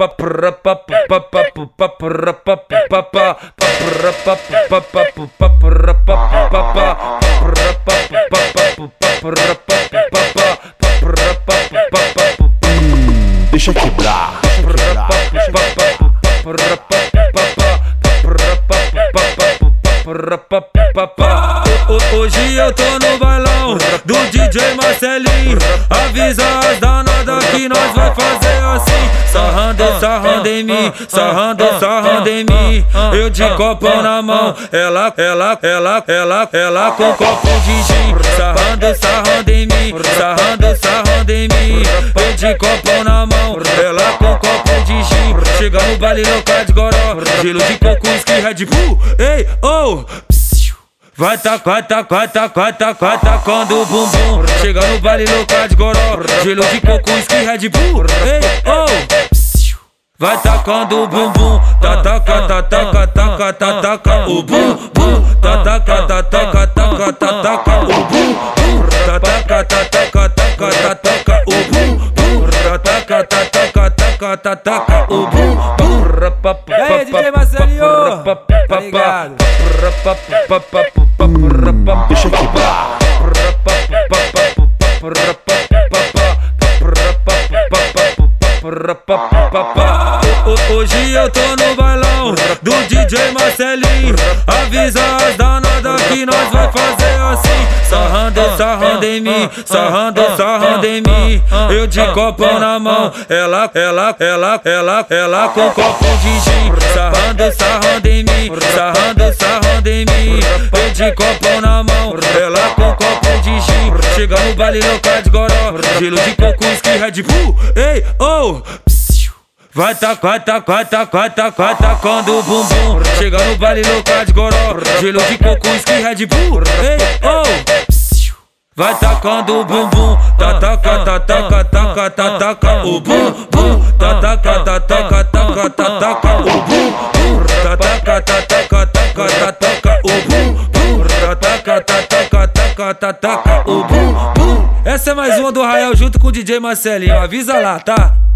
Deixa quebrar. Hoje eu tô no bailão do DJ Marcelinho. Avisa as danadas que nós vai fazer assim. Sarrando em mim, sarrando em mim. Eu de copão na mão, ela com copo de gin. Sarrando em mim, sarrando em mim. Eu de copão na mão, ela com copo de gin. Chega no baile louca de goró, gelo de coco, whisky, Red Bull. Ei, oh, vai tacando o bumbum. Chega no baile louca de goró, gelo de coco, whisky, Red Bull. Ei, oh, vai tacando o bumbum. Taca o bumbum. Taca o bumbum. Taca o bumbum. Taca o bumbum. E aí, DJ Marcelinho? Tá ligado? Deixa quebrar. Hoje eu tô no bailão do DJ Marcelinho. Avisa as danadas que nós vai fazer assim. Sarrando em mim, sarrando em mim. Eu de copão na mão, ela com copo de gin. Sarrando em mim, sarrando em mim. Eu de copão na mão, ela com copo de gin. Chega no baile louca de goró, gelo de coco, whisky, Red Bull. Ei, oh, vai tacando o bumbum. Chega no baile louca de goró, gelo de coco, whisky, Red Bull. Ei, oh, vai tacando o bumbum. Taca o bumbum. Taca o bumbum. Taca o bumbum. Essa é mais uma do Arraial junto com o DJ Marcelinho. Avisa lá, tá?